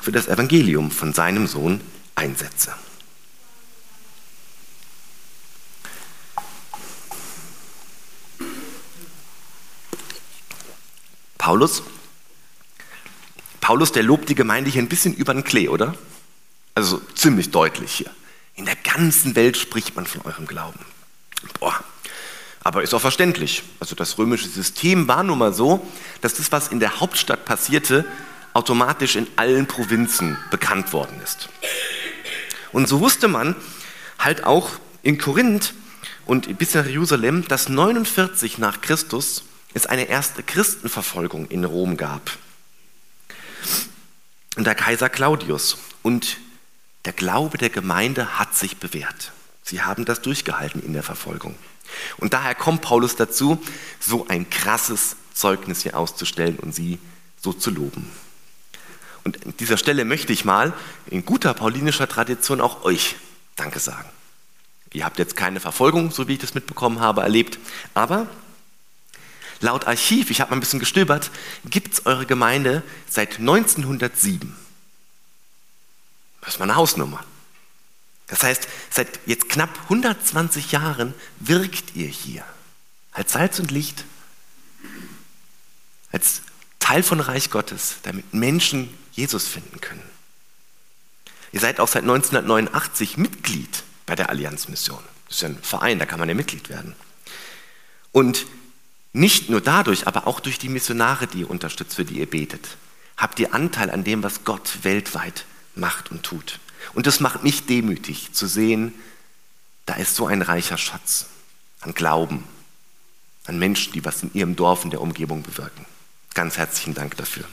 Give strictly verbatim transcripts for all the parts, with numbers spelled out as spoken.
für das Evangelium von seinem Sohn einsetze. Paulus, Paulus, der lobt die Gemeinde hier ein bisschen über den Klee, oder? Also ziemlich deutlich hier. In der ganzen Welt spricht man von eurem Glauben. Boah, aber ist auch verständlich. Also das römische System war nun mal so, dass das, was in der Hauptstadt passierte, automatisch in allen Provinzen bekannt worden ist. Und so wusste man halt auch in Korinth und bis nach Jerusalem, dass neunundvierzig nach Christus es eine erste Christenverfolgung in Rom gab. Unter Kaiser Claudius. Und der Glaube der Gemeinde hat sich bewährt. Sie haben das durchgehalten in der Verfolgung. Und daher kommt Paulus dazu, so ein krasses Zeugnis hier auszustellen und sie so zu loben. Und an dieser Stelle möchte ich mal in guter paulinischer Tradition auch euch Danke sagen. Ihr habt jetzt keine Verfolgung, so wie ich das mitbekommen habe, erlebt, aber laut Archiv, ich habe mal ein bisschen gestöbert, gibt es eure Gemeinde seit neunzehnhundertsieben. Das ist mal eine Hausnummer. Das heißt, seit jetzt knapp hundertzwanzig Jahren wirkt ihr hier als Salz und Licht, als Teil von Reich Gottes, damit Menschen Jesus finden können. Ihr seid auch seit neunzehnhundertneunundachtzig Mitglied bei der Allianzmission. Das ist ja ein Verein, da kann man ja Mitglied werden. Und nicht nur dadurch, aber auch durch die Missionare, die ihr unterstützt, für die ihr betet, habt ihr Anteil an dem, was Gott weltweit macht und tut. Und das macht mich demütig, zu sehen, da ist so ein reicher Schatz an Glauben, an Menschen, die was in ihrem Dorf, in der Umgebung bewirken. Ganz herzlichen Dank dafür.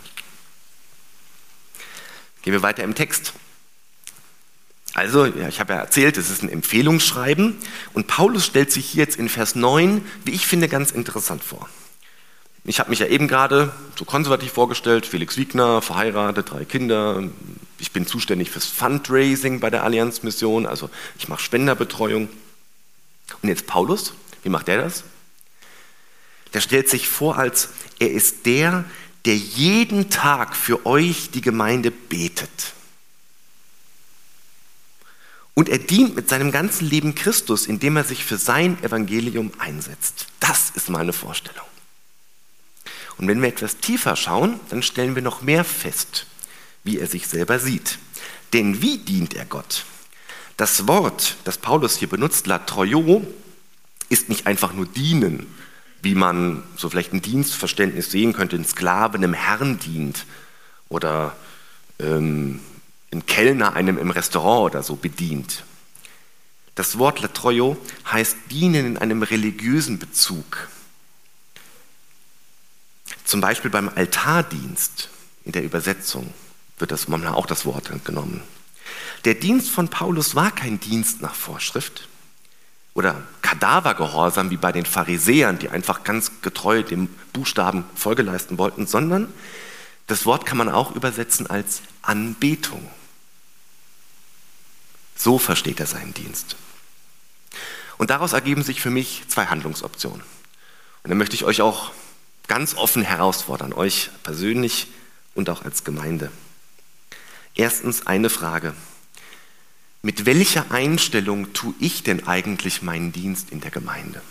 Gehen wir weiter im Text. Also, ja, ich habe ja erzählt, es ist ein Empfehlungsschreiben und Paulus stellt sich hier jetzt in Vers neun, wie ich finde, ganz interessant vor. Ich habe mich ja eben gerade so konservativ vorgestellt, Felix Wiegner, verheiratet, drei Kinder, ich bin zuständig fürs Fundraising bei der Allianzmission, also ich mache Spenderbetreuung. Und jetzt Paulus, wie macht der das? Der stellt sich vor als, er ist der, der jeden Tag für euch die Gemeinde betet. Und er dient mit seinem ganzen Leben Christus, indem er sich für sein Evangelium einsetzt. Das ist meine Vorstellung. Und wenn wir etwas tiefer schauen, dann stellen wir noch mehr fest, wie er sich selber sieht. Denn wie dient er Gott? Das Wort, das Paulus hier benutzt, latroio, ist nicht einfach nur dienen, wie man so vielleicht ein Dienstverständnis sehen könnte, ein Sklave einem Herrn dient oder ähm, ein Kellner einem im Restaurant oder so bedient. Das Wort latroio heißt dienen in einem religiösen Bezug. Zum Beispiel beim Altardienst, in der Übersetzung, wird das manchmal auch das Wort genommen. Der Dienst von Paulus war kein Dienst nach Vorschrift oder Kadavergehorsam wie bei den Pharisäern, die einfach ganz getreu dem Buchstaben Folge leisten wollten, sondern das Wort kann man auch übersetzen als Anbetung. So versteht er seinen Dienst. Und daraus ergeben sich für mich zwei Handlungsoptionen. Und da möchte ich euch auch ganz offen herausfordern, euch persönlich und auch als Gemeinde. Erstens eine Frage. Mit welcher Einstellung tue ich denn eigentlich meinen Dienst in der Gemeinde?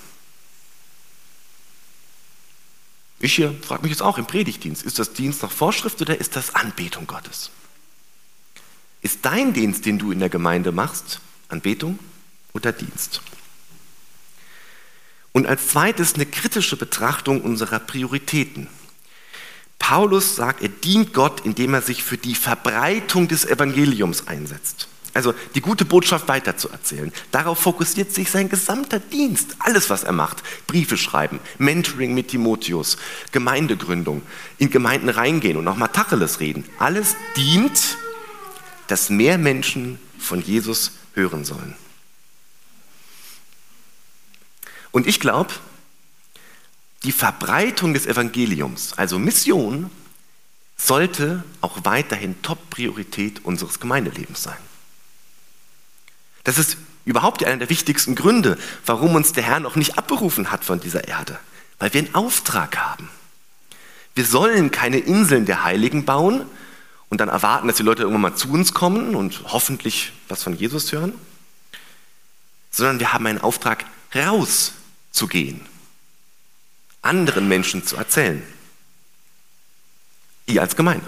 Ich hier frage mich jetzt auch im Predigtdienst, ist das Dienst nach Vorschrift oder ist das Anbetung Gottes? Ist dein Dienst, den du in der Gemeinde machst, Anbetung oder Dienst? Und als zweites eine kritische Betrachtung unserer Prioritäten. Paulus sagt, er dient Gott, indem er sich für die Verbreitung des Evangeliums einsetzt. Also die gute Botschaft weiterzuerzählen. Darauf fokussiert sich sein gesamter Dienst. Alles, was er macht. Briefe schreiben, Mentoring mit Timotheus, Gemeindegründung, in Gemeinden reingehen und nochmal Tacheles reden. Alles dient, dass mehr Menschen von Jesus hören sollen. Und ich glaube, die Verbreitung des Evangeliums, also Mission, sollte auch weiterhin Top-Priorität unseres Gemeindelebens sein. Das ist überhaupt einer der wichtigsten Gründe, warum uns der Herr noch nicht abberufen hat von dieser Erde, weil wir einen Auftrag haben. Wir sollen keine Inseln der Heiligen bauen und dann erwarten, dass die Leute irgendwann mal zu uns kommen und hoffentlich was von Jesus hören, sondern wir haben einen Auftrag, rauszugehen, anderen Menschen zu erzählen. Ihr als Gemeinde.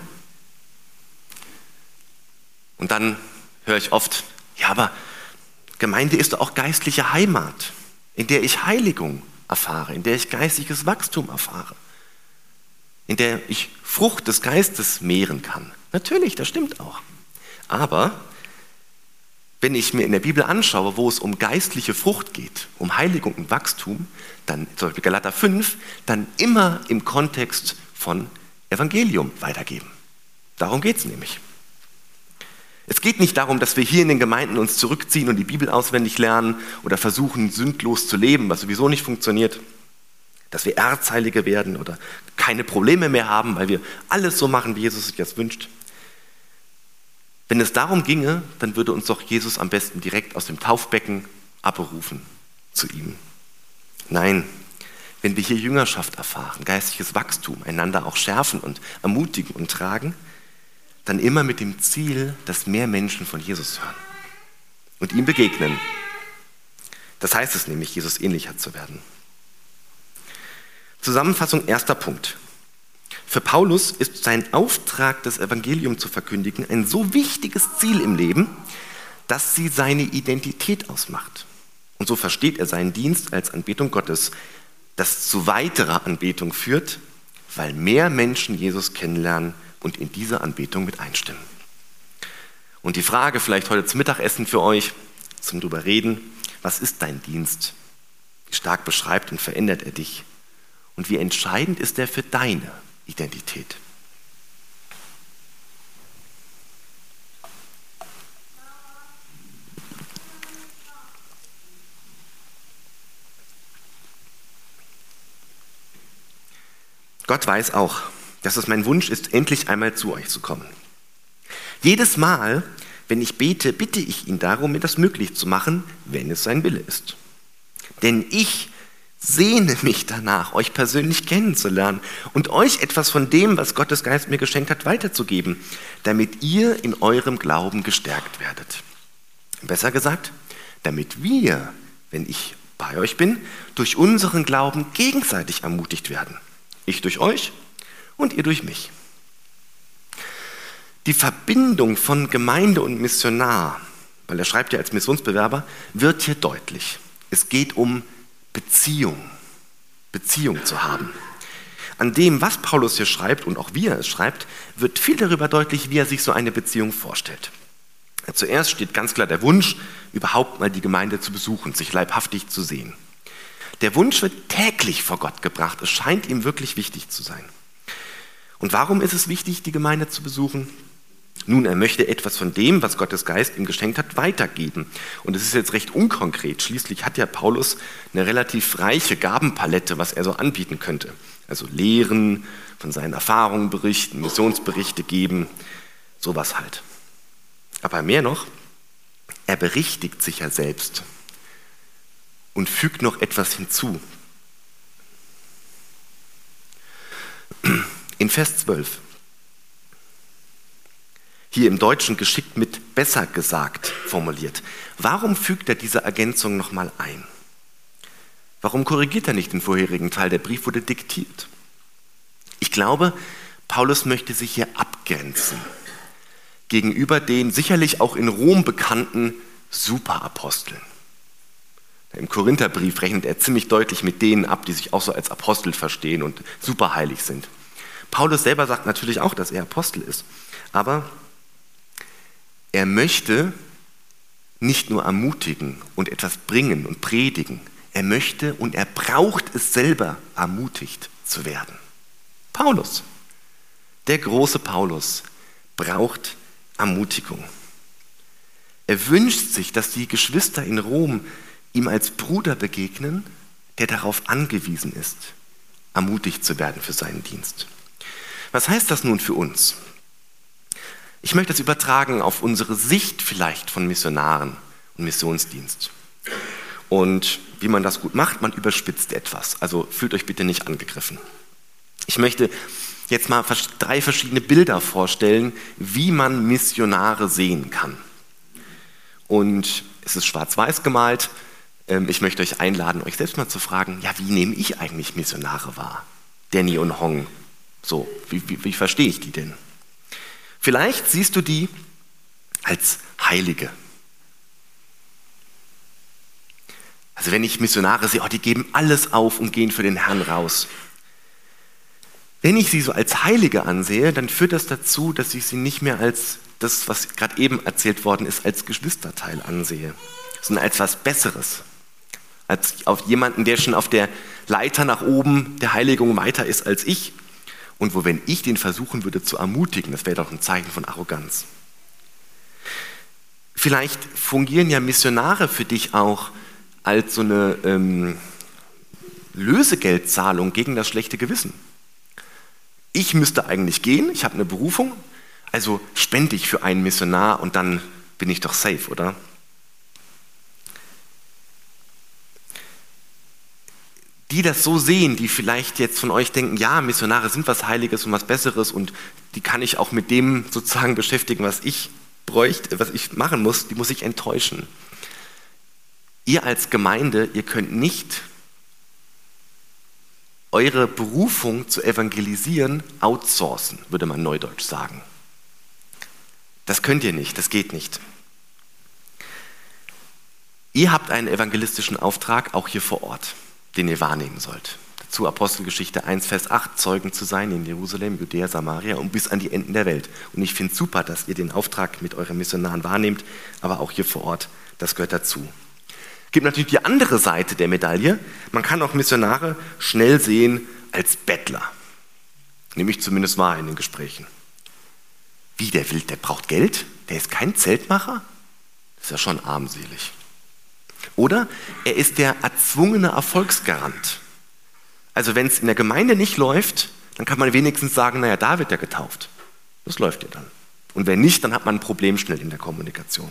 Und dann höre ich oft, ja, aber Gemeinde ist doch auch geistliche Heimat, in der ich Heiligung erfahre, in der ich geistiges Wachstum erfahre, in der ich Frucht des Geistes mehren kann. Natürlich, das stimmt auch. Aber wenn ich mir in der Bibel anschaue, wo es um geistliche Frucht geht, um Heiligung und Wachstum, dann zum Beispiel Galater fünf, dann immer im Kontext von Evangelium weitergeben. Darum geht es nämlich. Es geht nicht darum, dass wir hier in den Gemeinden uns zurückziehen und die Bibel auswendig lernen oder versuchen, sündlos zu leben, was sowieso nicht funktioniert. Dass wir Erzheilige werden oder keine Probleme mehr haben, weil wir alles so machen, wie Jesus sich das wünscht. Wenn es darum ginge, dann würde uns doch Jesus am besten direkt aus dem Taufbecken abberufen zu ihm. Nein, wenn wir hier Jüngerschaft erfahren, geistliches Wachstum, einander auch schärfen und ermutigen und tragen, dann immer mit dem Ziel, dass mehr Menschen von Jesus hören und ihm begegnen. Das heißt es nämlich, Jesus ähnlicher zu werden. Zusammenfassung, erster Punkt. Für Paulus ist sein Auftrag, das Evangelium zu verkündigen, ein so wichtiges Ziel im Leben, dass sie seine Identität ausmacht. Und so versteht er seinen Dienst als Anbetung Gottes, das zu weiterer Anbetung führt, weil mehr Menschen Jesus kennenlernen und in diese Anbetung mit einstimmen. Und die Frage vielleicht heute zum Mittagessen für euch, zum drüber reden, was ist dein Dienst? Wie stark beschreibt und verändert er dich? Und wie entscheidend ist er für deine Identität? Gott weiß auch, dass es mein Wunsch ist, endlich einmal zu euch zu kommen. Jedes Mal, wenn ich bete, bitte ich ihn darum, mir das möglich zu machen, wenn es sein Wille ist. Denn ich sehne mich danach, euch persönlich kennenzulernen und euch etwas von dem, was Gottes Geist mir geschenkt hat, weiterzugeben, damit ihr in eurem Glauben gestärkt werdet. Besser gesagt, damit wir, wenn ich bei euch bin, durch unseren Glauben gegenseitig ermutigt werden. Ich durch euch und ihr durch mich. Die Verbindung von Gemeinde und Missionar, weil er schreibt ja als Missionsbewerber, wird hier deutlich. Es geht um Beziehung, Beziehung zu haben. An dem, was Paulus hier schreibt und auch wie er es schreibt, wird viel darüber deutlich, wie er sich so eine Beziehung vorstellt. Zuerst steht ganz klar der Wunsch, überhaupt mal die Gemeinde zu besuchen, sich leibhaftig zu sehen. Der Wunsch wird täglich vor Gott gebracht. Es scheint ihm wirklich wichtig zu sein. Und warum ist es wichtig, die Gemeinde zu besuchen? Nun, er möchte etwas von dem, was Gottes Geist ihm geschenkt hat, weitergeben. Und es ist jetzt recht unkonkret. Schließlich hat ja Paulus eine relativ reiche Gabenpalette, was er so anbieten könnte. Also lehren, von seinen Erfahrungen berichten, Missionsberichte geben, sowas halt. Aber mehr noch, er berichtigt sich ja selbst und fügt noch etwas hinzu. In Vers zwölf, hier im Deutschen geschickt mit besser gesagt formuliert. Warum fügt er diese Ergänzung nochmal ein? Warum korrigiert er nicht den vorherigen Teil? Der Brief wurde diktiert. Ich glaube, Paulus möchte sich hier abgrenzen gegenüber den sicherlich auch in Rom bekannten Superaposteln. Im Korintherbrief rechnet er ziemlich deutlich mit denen ab, die sich auch so als Apostel verstehen und superheilig sind. Paulus selber sagt natürlich auch, dass er Apostel ist, aber er möchte nicht nur ermutigen und etwas bringen und predigen, er möchte und er braucht es selber, ermutigt zu werden. Paulus, der große Paulus, braucht Ermutigung. Er wünscht sich, dass die Geschwister in Rom ihm als Bruder begegnen, der darauf angewiesen ist, ermutigt zu werden für seinen Dienst. Was heißt das nun für uns? Ich möchte das übertragen auf unsere Sicht vielleicht von Missionaren und Missionsdienst. Und wie man das gut macht, man überspitzt etwas. Also fühlt euch bitte nicht angegriffen. Ich möchte jetzt mal drei verschiedene Bilder vorstellen, wie man Missionare sehen kann. Und es ist schwarz-weiß gemalt. Ich möchte euch einladen, euch selbst mal zu fragen, ja, wie nehme ich eigentlich Missionare wahr? Danny und Hong, so, wie, wie, wie verstehe ich die denn? Vielleicht siehst du die als Heilige. Also wenn ich Missionare sehe, oh, die geben alles auf und gehen für den Herrn raus. Wenn ich sie so als Heilige ansehe, dann führt das dazu, dass ich sie nicht mehr als das, was gerade eben erzählt worden ist, als Geschwisterteil ansehe, sondern als was Besseres. Als auf jemanden, der schon auf der Leiter nach oben der Heiligung weiter ist als ich. Und wo, wenn ich den versuchen würde zu ermutigen, das wäre doch ein Zeichen von Arroganz. Vielleicht fungieren ja Missionare für dich auch als so eine ähm, Lösegeldzahlung gegen das schlechte Gewissen. Ich müsste eigentlich gehen, ich habe eine Berufung, also spende ich für einen Missionar und dann bin ich doch safe, oder? Die das so sehen, die vielleicht jetzt von euch denken, ja, Missionare sind was Heiliges und was Besseres und die kann ich auch mit dem sozusagen beschäftigen, was ich bräuchte, was ich machen muss, die muss ich enttäuschen. Ihr als Gemeinde, ihr könnt nicht eure Berufung zu evangelisieren outsourcen, würde man neudeutsch sagen. Das könnt ihr nicht, das geht nicht. Ihr habt einen evangelistischen Auftrag, auch hier vor Ort, den ihr wahrnehmen sollt. Dazu Apostelgeschichte eins, Vers acht, Zeugen zu sein in Jerusalem, Judäa, Samaria und bis an die Enden der Welt. Und ich finde es super, dass ihr den Auftrag mit euren Missionaren wahrnehmt, aber auch hier vor Ort, das gehört dazu. Es gibt natürlich die andere Seite der Medaille. Man kann auch Missionare schnell sehen als Bettler. Nehme ich zumindest wahr in den Gesprächen. Wie, der will, der braucht Geld? Der ist kein Zeltmacher? Das ist ja schon armselig. Oder er ist der erzwungene Erfolgsgarant. Also wenn es in der Gemeinde nicht läuft, dann kann man wenigstens sagen, naja, da wird er getauft. Das läuft ja dann. Und wenn nicht, dann hat man ein Problem schnell in der Kommunikation.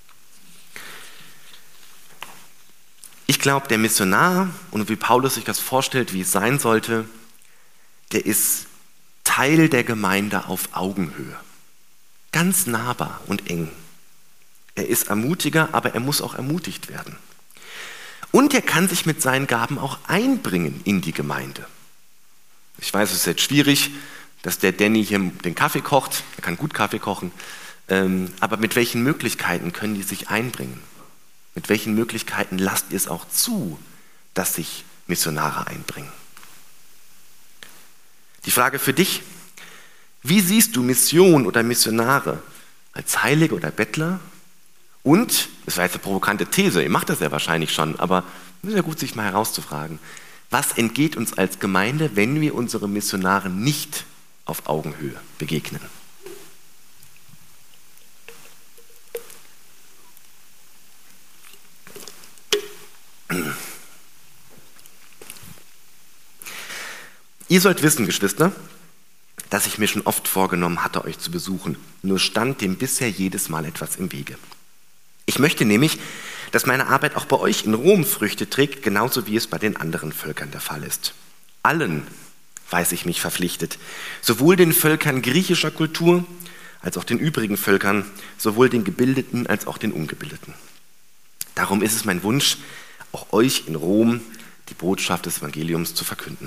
Ich glaube, der Missionar, und wie Paulus sich das vorstellt, wie es sein sollte, der ist Teil der Gemeinde auf Augenhöhe. Ganz nahbar und eng. Er ist Ermutiger, aber er muss auch ermutigt werden. Und er kann sich mit seinen Gaben auch einbringen in die Gemeinde. Ich weiß, es ist jetzt schwierig, dass der Danny hier den Kaffee kocht. Er kann gut Kaffee kochen. Aber mit welchen Möglichkeiten können die sich einbringen? Mit welchen Möglichkeiten lasst ihr es auch zu, dass sich Missionare einbringen? Die Frage für dich: Wie siehst du Mission oder Missionare? Als Heilige oder Bettler? Und, das war jetzt eine provokante These, ihr macht das ja wahrscheinlich schon, aber es ist ja gut, sich mal herauszufragen, was entgeht uns als Gemeinde, wenn wir unsere Missionare nicht auf Augenhöhe begegnen? Ihr sollt wissen, Geschwister, dass ich mir schon oft vorgenommen hatte, euch zu besuchen. Nur stand dem bisher jedes Mal etwas im Wege. Ich möchte nämlich, dass meine Arbeit auch bei euch in Rom Früchte trägt, genauso wie es bei den anderen Völkern der Fall ist. Allen weiß ich mich verpflichtet, sowohl den Völkern griechischer Kultur als auch den übrigen Völkern, sowohl den Gebildeten als auch den Ungebildeten. Darum ist es mein Wunsch, auch euch in Rom die Botschaft des Evangeliums zu verkünden.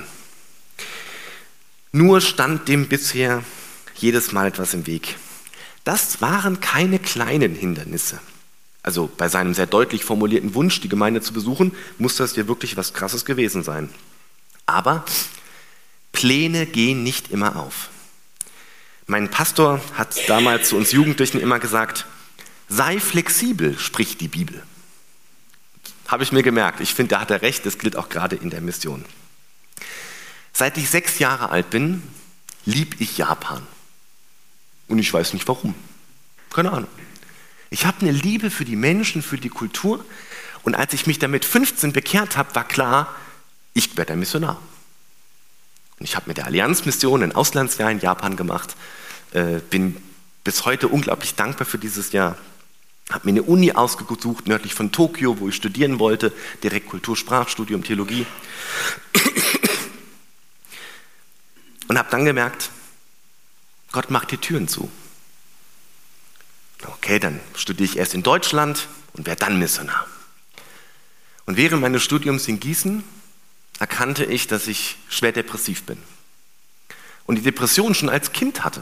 Nur stand dem bisher jedes Mal etwas im Weg. Das waren keine kleinen Hindernisse. Also bei seinem sehr deutlich formulierten Wunsch, die Gemeinde zu besuchen, muss das hier wirklich was Krasses gewesen sein. Aber Pläne gehen nicht immer auf. Mein Pastor hat damals zu uns Jugendlichen immer gesagt, sei flexibel, spricht die Bibel. Habe ich mir gemerkt. Ich finde, da hat er recht, das gilt auch gerade in der Mission. Seit ich sechs Jahre alt bin, liebe ich Japan. Und ich weiß nicht warum. Keine Ahnung. Ich habe eine Liebe für die Menschen, für die Kultur. Und als ich mich damit fünfzehn bekehrt habe, war klar, ich werde ein Missionar. Und ich habe mit der Allianzmission ein Auslandsjahr in Japan gemacht. Äh, bin bis heute unglaublich dankbar für dieses Jahr. Habe mir eine Uni ausgesucht, nördlich von Tokio, wo ich studieren wollte. Direkt Kultursprachstudium, Theologie. Und habe dann gemerkt, Gott macht die Türen zu. Okay, dann studiere ich erst in Deutschland und werde dann Missionar. Und während meines Studiums in Gießen erkannte ich, dass ich schwer depressiv bin. Und die Depression schon als Kind hatte.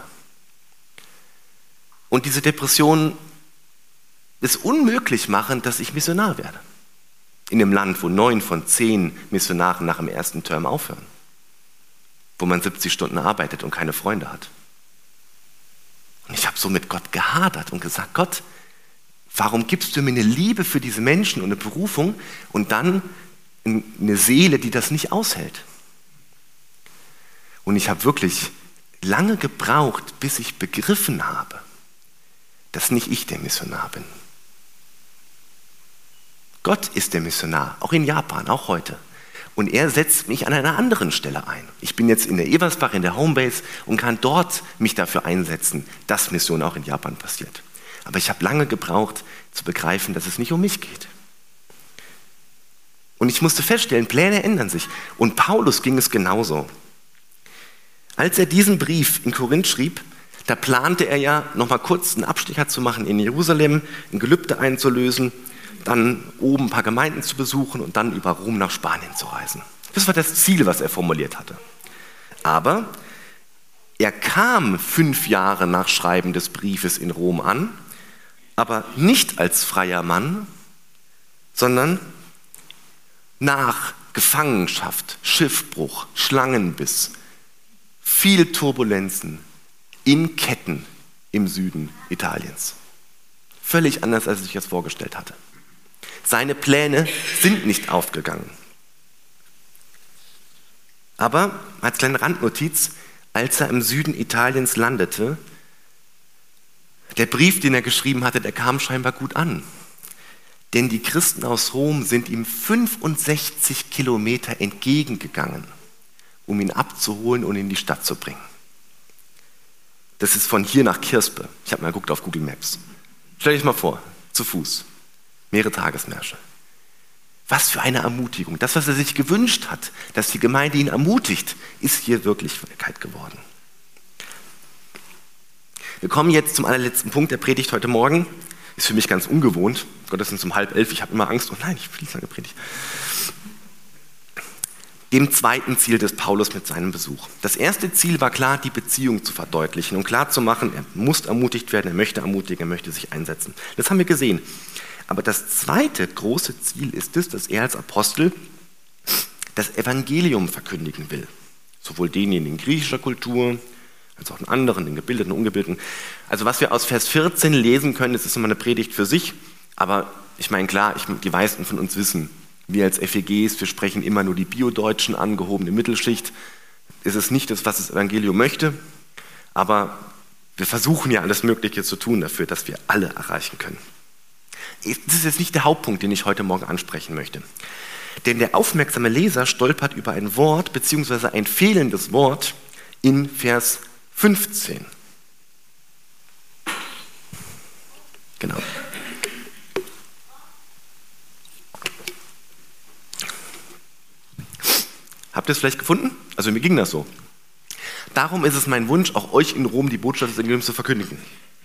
Und diese Depression es unmöglich machen, dass ich Missionar werde. In einem Land, wo neun von zehn Missionaren nach dem ersten Term aufhören. Wo man siebzig Stunden arbeitet und keine Freunde hat. Und ich habe so mit Gott gehadert und gesagt, Gott, warum gibst du mir eine Liebe für diese Menschen und eine Berufung und dann eine Seele, die das nicht aushält? Und ich habe wirklich lange gebraucht, bis ich begriffen habe, dass nicht ich der Missionar bin. Gott ist der Missionar, auch in Japan, auch heute. Und er setzt mich an einer anderen Stelle ein. Ich bin jetzt in der Eversbach, in der Homebase und kann dort mich dafür einsetzen, dass Mission auch in Japan passiert. Aber ich habe lange gebraucht, zu begreifen, dass es nicht um mich geht. Und ich musste feststellen, Pläne ändern sich. Und Paulus ging es genauso. Als er diesen Brief in Korinth schrieb, da plante er ja, nochmal kurz einen Abstecher zu machen in Jerusalem, ein Gelübde einzulösen, dann oben ein paar Gemeinden zu besuchen und dann über Rom nach Spanien zu reisen. Das war das Ziel, was er formuliert hatte. Aber er kam fünf Jahre nach Schreiben des Briefes in Rom an, aber nicht als freier Mann, sondern nach Gefangenschaft, Schiffbruch, Schlangenbiss, viel Turbulenzen, in Ketten im Süden Italiens. Völlig anders, als er sich das vorgestellt hatte. Seine Pläne sind nicht aufgegangen. Aber als kleine Randnotiz, als er im Süden Italiens landete, der Brief, den er geschrieben hatte, der kam scheinbar gut an. Denn die Christen aus Rom sind ihm fünfundsechzig Kilometer entgegengegangen, um ihn abzuholen und in die Stadt zu bringen. Das ist von hier nach Kirspe. Ich habe mal geguckt auf Google Maps. Stell dich mal vor, zu Fuß. Mehrere Tagesmärsche. Was für eine Ermutigung. Das, was er sich gewünscht hat, dass die Gemeinde ihn ermutigt, ist hier Wirklichkeit geworden. Wir kommen jetzt zum allerletzten Punkt der Predigt heute Morgen. Ist für mich ganz ungewohnt. Gottesdienst um halb elf, ich habe immer Angst. Oh nein, ich will nicht lange Predigt. Dem zweiten Ziel des Paulus mit seinem Besuch. Das erste Ziel war klar, die Beziehung zu verdeutlichen und klar zu machen, er muss ermutigt werden, er möchte ermutigen, er möchte sich einsetzen. Das haben wir gesehen. Aber das zweite große Ziel ist es, dass er als Apostel das Evangelium verkündigen will. Sowohl denjenigen in griechischer Kultur, als auch den anderen, den Gebildeten und Ungebildeten. Also was wir aus Vers vierzehn lesen können, das ist immer eine Predigt für sich, aber ich meine klar, ich, die meisten von uns wissen, wir als F E Gs, wir sprechen immer nur die Biodeutschen an, gehobene Mittelschicht. Es ist nicht das, was das Evangelium möchte, aber wir versuchen ja alles Mögliche zu tun dafür, dass wir alle erreichen können. Das ist jetzt nicht der Hauptpunkt, den ich heute Morgen ansprechen möchte. Denn der aufmerksame Leser stolpert über ein Wort bzw. ein fehlendes Wort in Vers fünfzehn. Genau. Habt ihr es vielleicht gefunden? Also mir ging das so. Darum ist es mein Wunsch, auch euch in Rom die Botschaft des Evangeliums zu verkündigen.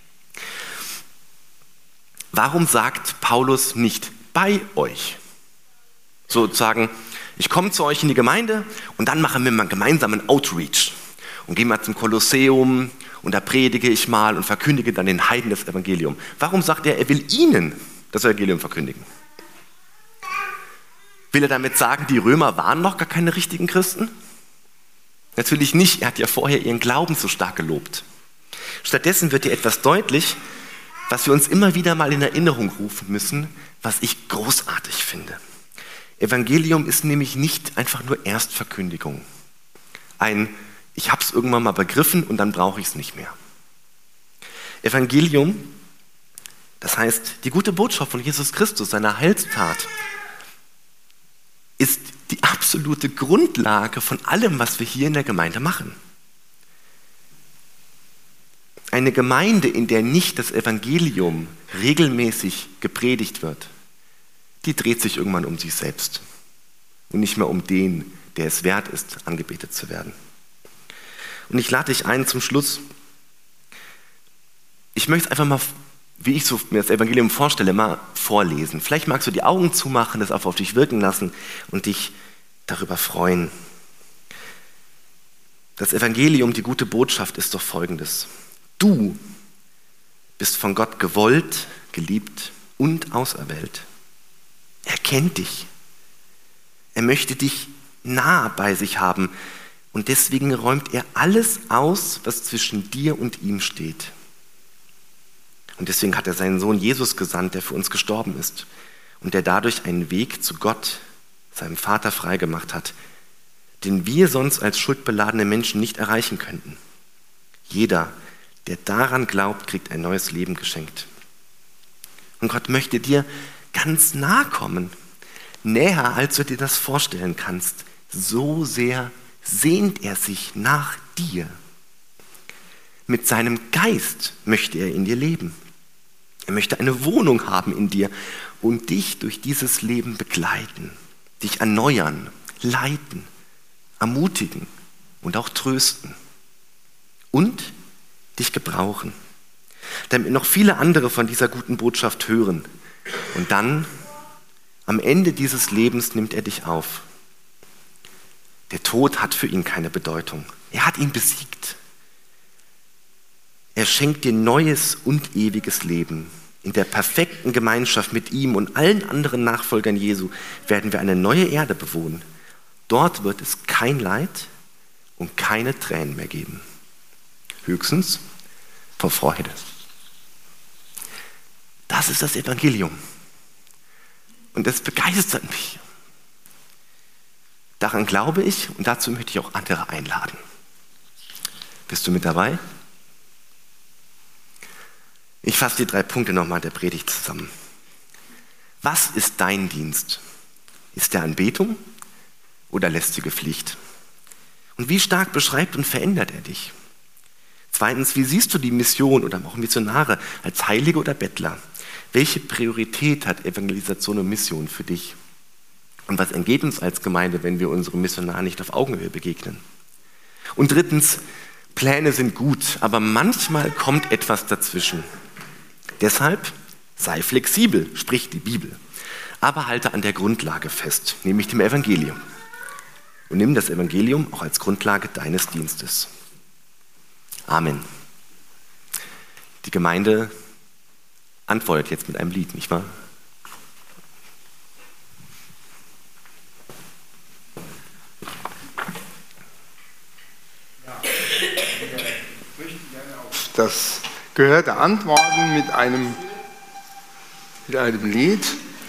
Warum sagt Paulus nicht bei euch? Sozusagen, ich komme zu euch in die Gemeinde und dann machen wir mal einen gemeinsamen Outreach und gehen mal zum Kolosseum und da predige ich mal und verkündige dann den Heiden das Evangelium. Warum sagt er, er will ihnen das Evangelium verkündigen? Will er damit sagen, die Römer waren noch gar keine richtigen Christen? Natürlich nicht, er hat ja vorher ihren Glauben so stark gelobt. Stattdessen wird hier etwas deutlich, was wir uns immer wieder mal in Erinnerung rufen müssen, was ich großartig finde. Evangelium ist nämlich nicht einfach nur Erstverkündigung. Ein, ich habe es irgendwann mal begriffen und dann brauche ich es nicht mehr. Evangelium, das heißt, die gute Botschaft von Jesus Christus, seiner Heilstat, ist die absolute Grundlage von allem, was wir hier in der Gemeinde machen. Eine Gemeinde, in der nicht das Evangelium regelmäßig gepredigt wird, die dreht sich irgendwann um sich selbst und nicht mehr um den, der es wert ist, angebetet zu werden. Und ich lade dich ein zum Schluss, Ich möchte es einfach mal, wie ich so mir das Evangelium vorstelle, mal vorlesen. Vielleicht magst du die Augen zumachen, das auch auf dich wirken lassen und dich darüber freuen. Das Evangelium, die gute Botschaft ist doch folgendes. Du bist von Gott gewollt, geliebt und auserwählt. Er kennt dich. Er möchte dich nah bei sich haben und deswegen räumt er alles aus, was zwischen dir und ihm steht. Und deswegen hat er seinen Sohn Jesus gesandt, der für uns gestorben ist und der dadurch einen Weg zu Gott, seinem Vater, freigemacht hat, den wir sonst als schuldbeladene Menschen nicht erreichen könnten. Jeder, der daran glaubt, kriegt ein neues Leben geschenkt. Und Gott möchte dir ganz nahe kommen, näher, als du dir das vorstellen kannst. So sehr sehnt er sich nach dir. Mit seinem Geist möchte er in dir leben. Er möchte eine Wohnung haben in dir und dich durch dieses Leben begleiten, dich erneuern, leiten, ermutigen und auch trösten und dich gebrauchen, damit noch viele andere von dieser guten Botschaft hören. Und dann, am Ende dieses Lebens, nimmt er dich auf. Der Tod hat für ihn keine Bedeutung. Er hat ihn besiegt. Er schenkt dir neues und ewiges Leben. In der perfekten Gemeinschaft mit ihm und allen anderen Nachfolgern Jesu werden wir eine neue Erde bewohnen. Dort wird es kein Leid und keine Tränen mehr geben. Höchstens vor Freude. Das ist das Evangelium. Und das begeistert mich. Daran glaube ich und dazu möchte ich auch andere einladen. Bist du mit dabei? Ich fasse die drei Punkte nochmal der Predigt zusammen. Was ist dein Dienst? Ist der Anbetung oder lästige Pflicht? Und wie stark beschreibt und verändert er dich? Zweitens, wie siehst du die Mission oder auch Missionare als Heilige oder Bettler? Welche Priorität hat Evangelisation und Mission für dich? Und was entgeht uns als Gemeinde, wenn wir unserem Missionar nicht auf Augenhöhe begegnen? Und drittens, Pläne sind gut, aber manchmal kommt etwas dazwischen. Deshalb sei flexibel, spricht die Bibel, aber halte an der Grundlage fest, nämlich dem Evangelium. Und nimm das Evangelium auch als Grundlage deines Dienstes. Amen. Die Gemeinde antwortet jetzt mit einem Lied, nicht wahr? Das gehörte antworten mit einem, mit einem Lied.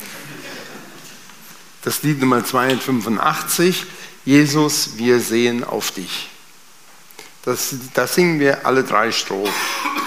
Das Lied Nummer zweihundertfünfundachtzig, Jesus, wir sehen auf dich. Das, das singen wir alle drei Strophen.